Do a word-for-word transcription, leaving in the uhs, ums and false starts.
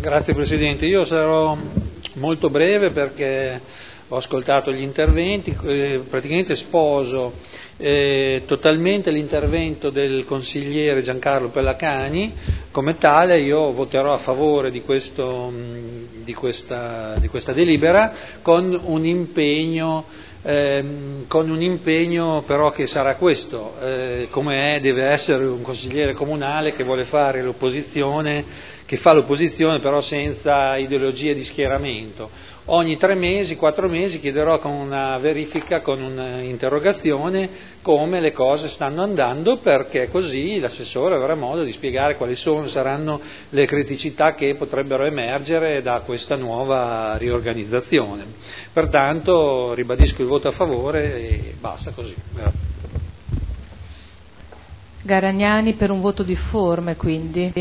Grazie Presidente, io sarò molto breve perché ho ascoltato gli interventi, eh, praticamente sposo eh, totalmente l'intervento del consigliere Giancarlo Pellacani. Come tale io voterò a favore di, questo, di, questa, di questa delibera con un impegno ehm, con un impegno però che sarà questo, eh, come è, deve essere un consigliere comunale che vuole fare l'opposizione, che fa l'opposizione però senza ideologie di schieramento. Ogni tre mesi, quattro mesi chiederò con una verifica, con un'interrogazione come le cose stanno andando, perché così l'assessore avrà modo di spiegare quali sono, saranno le criticità che potrebbero emergere da questa nuova riorganizzazione. Pertanto ribadisco il voto a favore e basta così. Grazie. Garagnani per un voto difforme quindi.